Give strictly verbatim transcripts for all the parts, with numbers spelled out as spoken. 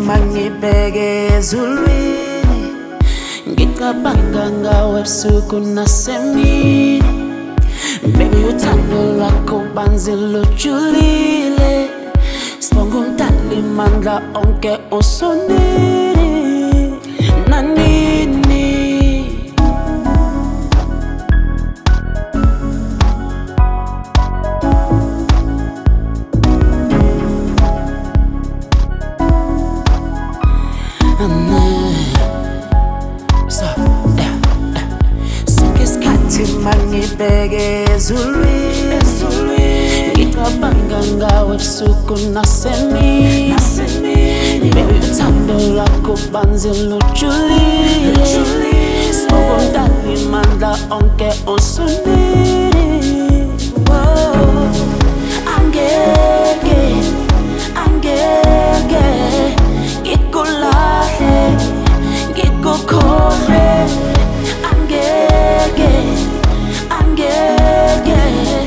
mangibheke ezulwini, ngicabanga ngawe ebusuku nasemini. Baby, uthando lwakho banzi lujulile, sibonga umdali mandla onke usonile. Nanini mangibheke ezulwini, ngicabanga ngawe ebusuku nasemini. Baby, uthando lwakho banzi lujulile, sibonga umdali mandla onke usonile. Angeke, angeke ngikulahle, ngikukhohlwe. Angeke, angeke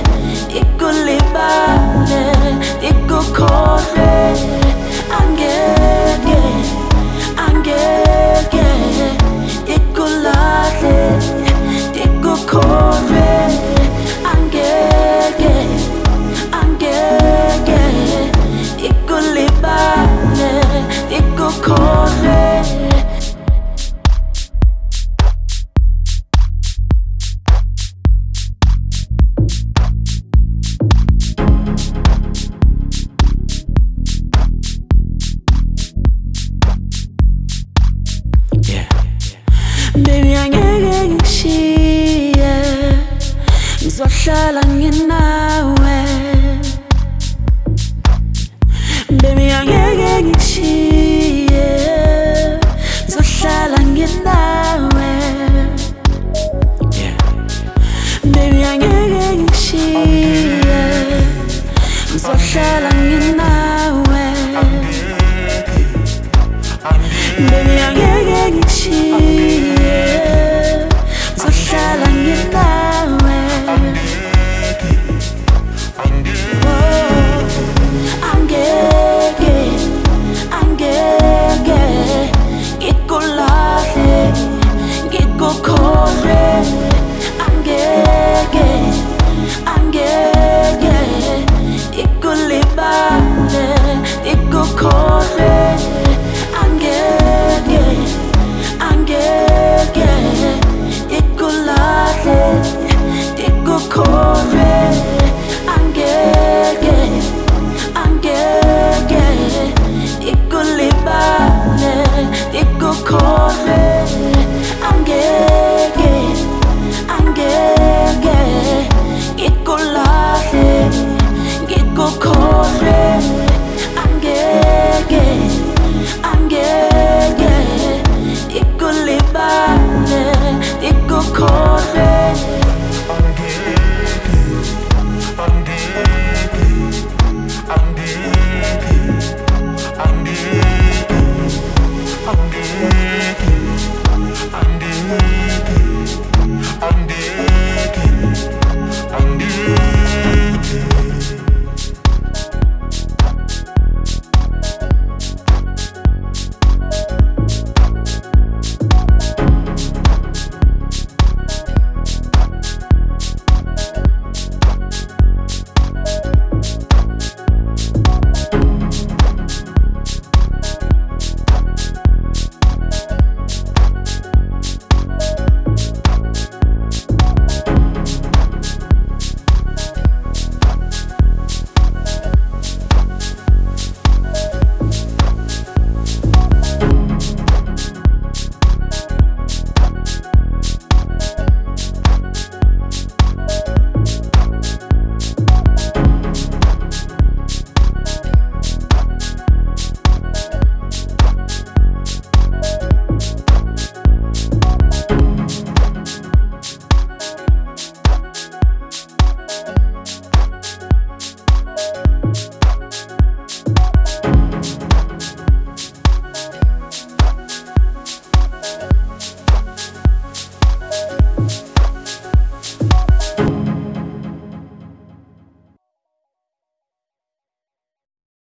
ikulibale, ikukhohlwe. Angeke, angeke ikulahle, ikukhohlwe. Angeke, angeke ikulibale, ikukhohlwe. Baby, angeke ngishiye, ngizohlala nginawe. Baby, angeke ngishiye, ngizohlala nginawe. Baby, angeke ngishiye, ngizohlala nginawe. Baby, angeke ngishiye, ngizohlala nginawe. Angeke, angeke ngikulahle, ngikukhohlwe. Angeke, angeke ikulibale, ikukhohlwe. Angeke, angeke ikulahle, ikukhohlwe. Angeke, angeke ikulibale, ikukhohlwe. Angeke, angeke ikulahle, ngikukhohlwe.